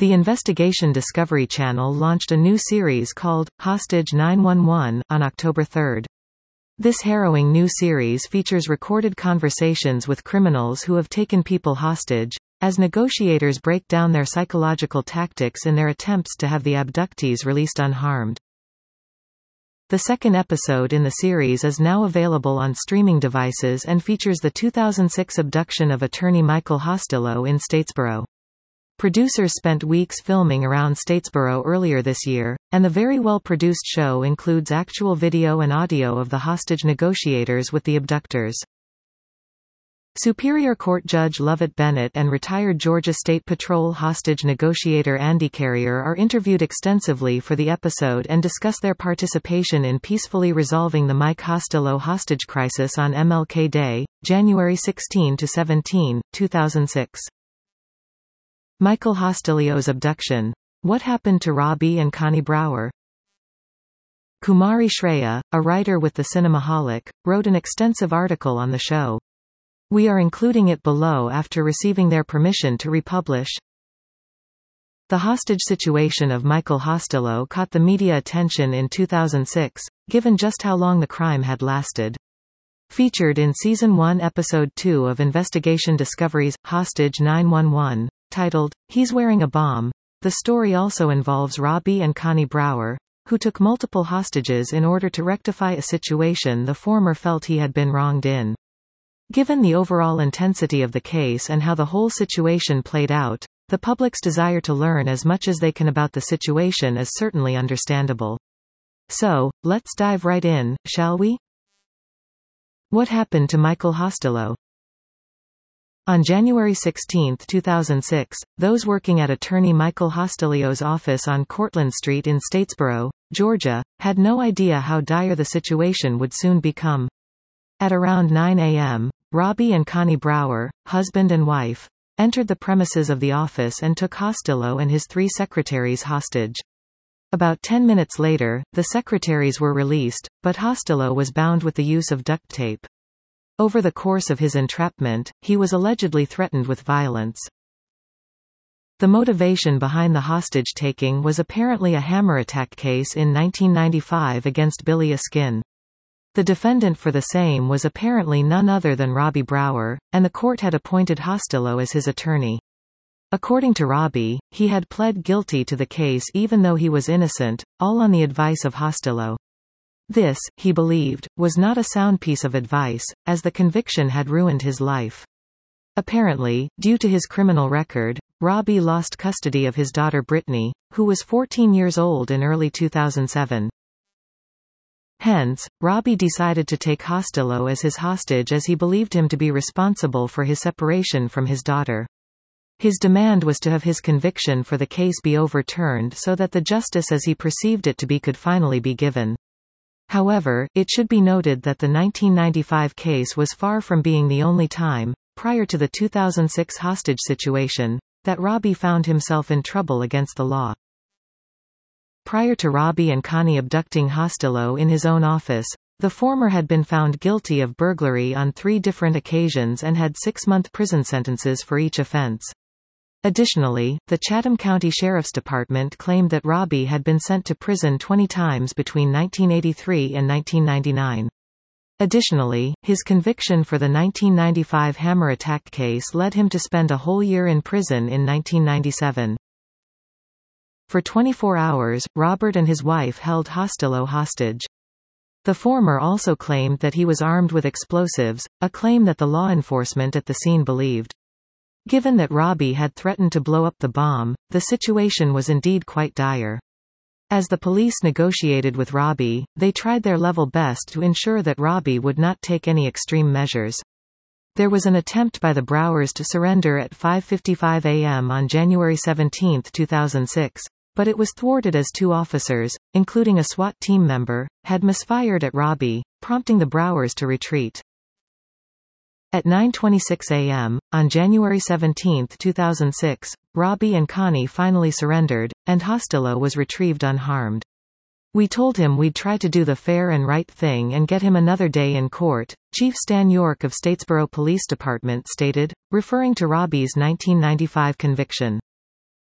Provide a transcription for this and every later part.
The Investigation Discovery Channel launched a new series called Hostage 911 on October 3. This harrowing new series features recorded conversations with criminals who have taken people hostage, as negotiators break down their psychological tactics in their attempts to have the abductees released unharmed. The second episode in the series is now available on streaming devices and features the 2006 abduction of attorney Michael Hostillo in Statesboro. Producers spent weeks filming around Statesboro earlier this year, and the very well-produced show includes actual video and audio of the hostage negotiators with the abductors. Superior Court Judge Lovett Bennett and retired Georgia State Patrol hostage negotiator Andy Carrier are interviewed extensively for the episode and discuss their participation in peacefully resolving the Mike Hostillo hostage crisis on MLK Day, January 16–17, 2006. Michael Hostillo's abduction. What happened to Robbie and Connie Brower? Kumari Shreya, a writer with the Cinemaholic, wrote an extensive article on the show. We are including it below after receiving their permission to republish. The hostage situation of Michael Hostillo caught the media attention in 2006, given just how long the crime had lasted. Featured in Season 1 Episode 2 of Investigation Discovery's Hostage 911, titled, He's Wearing a Bomb, the story also involves Robbie and Connie Brower, who took multiple hostages in order to rectify a situation the former felt he had been wronged in. Given the overall intensity of the case and how the whole situation played out, the public's desire to learn as much as they can about the situation is certainly understandable. So, let's dive right in, shall we? What happened to Michael Hostillo? On January 16, 2006, those working at attorney Michael Hostillo's office on Cortlandt Street in Statesboro, Georgia, had no idea how dire the situation would soon become. At around 9 a.m., Robbie and Connie Brower, husband and wife, entered the premises of the office and took Hostillo and his 3 secretaries hostage. About 10 minutes later, the secretaries were released, but Hostillo was bound with the use of duct tape. Over the course of his entrapment, he was allegedly threatened with violence. The motivation behind the hostage-taking was apparently a hammer attack case in 1995 against Billy Askin. The defendant for the same was apparently none other than Robbie Brower, and the court had appointed Hostillo as his attorney. According to Robbie, he had pled guilty to the case even though he was innocent, all on the advice of Hostillo. This, he believed, was not a sound piece of advice, as the conviction had ruined his life. Apparently, due to his criminal record, Robbie lost custody of his daughter Brittany, who was 14 years old in early 2007. Hence, Robbie decided to take Hostillo as his hostage as he believed him to be responsible for his separation from his daughter. His demand was to have his conviction for the case be overturned so that the justice as he perceived it to be could finally be given. However, it should be noted that the 1995 case was far from being the only time, prior to the 2006 hostage situation, that Robbie found himself in trouble against the law. Prior to Robbie and Connie abducting Hostillo in his own office, the former had been found guilty of burglary on 3 different occasions and had 6-month prison sentences for each offense. Additionally, the Chatham County Sheriff's Department claimed that Robbie had been sent to prison 20 times between 1983 and 1999. Additionally, his conviction for the 1995 hammer attack case led him to spend a whole year in prison in 1997. For 24 hours, Robert and his wife held Hostillo hostage. The former also claimed that he was armed with explosives, a claim that the law enforcement at the scene believed. Given that Robbie had threatened to blow up the bomb, the situation was indeed quite dire. As the police negotiated with Robbie, they tried their level best to ensure that Robbie would not take any extreme measures. There was an attempt by the Browers to surrender at 5:55 a.m. on January 17, 2006. But it was thwarted as 2 officers, including a SWAT team member, had misfired at Robbie, prompting the Browers to retreat. At 9:26 a.m., on January 17, 2006, Robbie and Connie finally surrendered, and Hostillo was retrieved unharmed. We told him we'd try to do the fair and right thing and get him another day in court, Chief Stan York of Statesboro Police Department stated, referring to Robbie's 1995 conviction.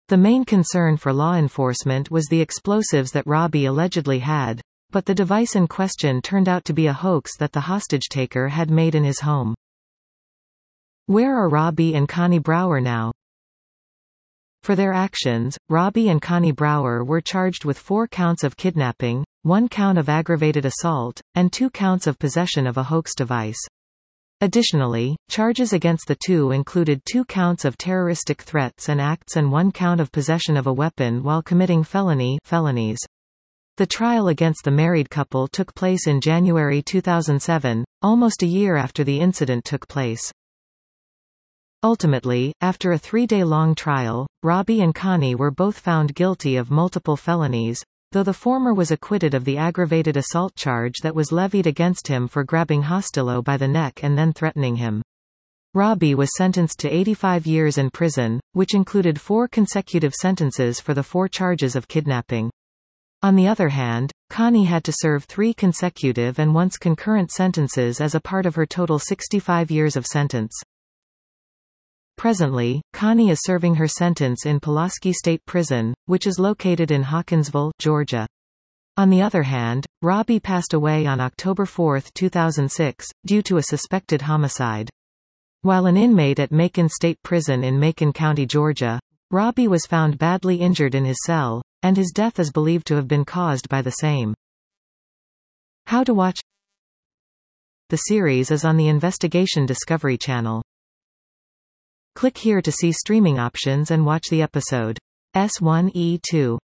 The main concern for law enforcement was the explosives that Robbie allegedly had, but the device in question turned out to be a hoax that the hostage-taker had made in his home. Where are Robbie and Connie Brower now? For their actions, Robbie and Connie Brower were charged with 4 counts of kidnapping, 1 count of aggravated assault, and 2 counts of possession of a hoax device. Additionally, charges against the two included 2 counts of terroristic threats and acts and 1 count of possession of a weapon while committing felonies. The trial against the married couple took place in January 2007, almost a year after the incident took place. Ultimately, after a 3-day-long trial, Robbie and Connie were both found guilty of multiple felonies, though the former was acquitted of the aggravated assault charge that was levied against him for grabbing Hostillo by the neck and then threatening him. Robbie was sentenced to 85 years in prison, which included 4 consecutive sentences for the 4 charges of kidnapping. On the other hand, Connie had to serve 3 consecutive and once concurrent sentences as a part of her total 65 years of sentence. Presently, Connie is serving her sentence in Pulaski State Prison, which is located in Hawkinsville, Georgia. On the other hand, Robbie passed away on October 4, 2006, due to a suspected homicide. While an inmate at Macon State Prison in Macon County, Georgia, Robbie was found badly injured in his cell, and his death is believed to have been caused by the same. How to watch the series is on the Investigation Discovery Channel. Click here to see streaming options and watch the episode. S1E2